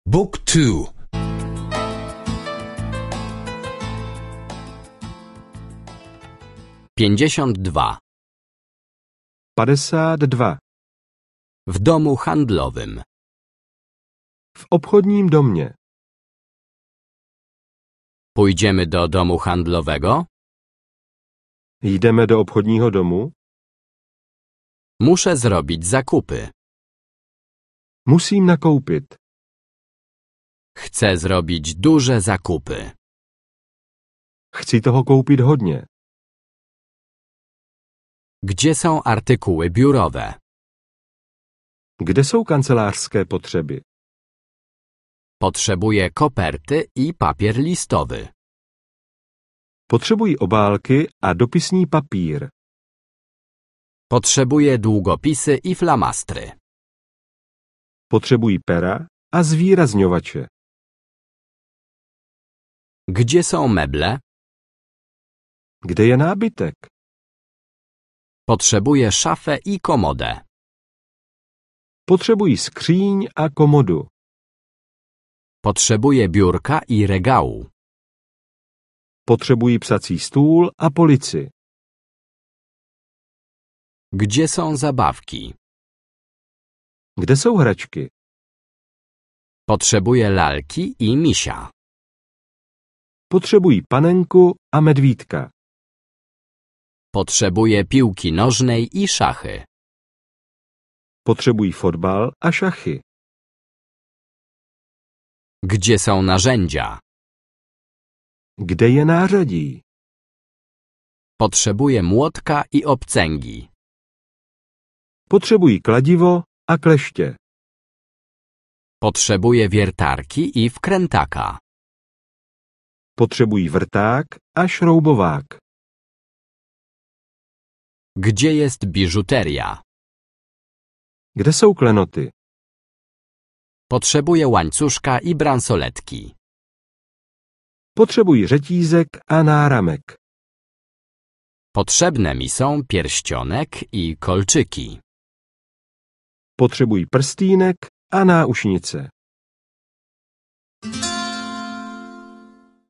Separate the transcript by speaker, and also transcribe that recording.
Speaker 1: Book 2.
Speaker 2: 52.
Speaker 3: 52.
Speaker 2: W domu handlowym.
Speaker 3: W obchodním domě.
Speaker 2: Pójdziemy do domu handlowego?
Speaker 3: Jdeme do obchodního domu?
Speaker 2: Muszę zrobić zakupy.
Speaker 3: Musím nakoupit.
Speaker 2: Chcę zrobić duże zakupy.
Speaker 3: Chci toho koupit hodně.
Speaker 2: Gdzie są artykuły biurowe?
Speaker 3: Kde jsou kancelářské potřeby?
Speaker 2: Potrzebuję koperty i papier listowy.
Speaker 3: Potřebují obálky a dopisní papír.
Speaker 2: Potrzebuję długopisy i flamastry.
Speaker 3: Potřebují pera a zvýrazňovače.
Speaker 2: Gdzie są meble?
Speaker 3: Kde je nábytek?
Speaker 2: Potrzebuję szafę i komodę.
Speaker 3: Potřebují skříň a komodu.
Speaker 2: Potrzebuję biurka i regału.
Speaker 3: Potřebují psací stůl a polici.
Speaker 2: Gdzie są zabawki?
Speaker 3: Kde jsou hračky?
Speaker 2: Potrzebuję lalki i misia.
Speaker 3: Potřebují panenku a medvídka.
Speaker 2: Potrzebuję piłki nożnej i szachy.
Speaker 3: Potřebují fotbal a šachy.
Speaker 2: Gdzie są narzędzia?
Speaker 3: Kde je nářadí?
Speaker 2: Potrzebuję młotka i obcęgi.
Speaker 3: Potřebují kladivo a kleště.
Speaker 2: Potrzebuję wiertarki i wkrętaka.
Speaker 3: Potřebují vrták a šroubovák.
Speaker 2: Gdzie jest biżuteria?
Speaker 3: Kde jsou klenoty?
Speaker 2: Potrzebuję łańcuszka i bransoletki.
Speaker 3: Potřebují řetízek a náramek.
Speaker 2: Potrzebne mi są pierścionek i kolczyki.
Speaker 3: Potřebují prstýnek a náušnice.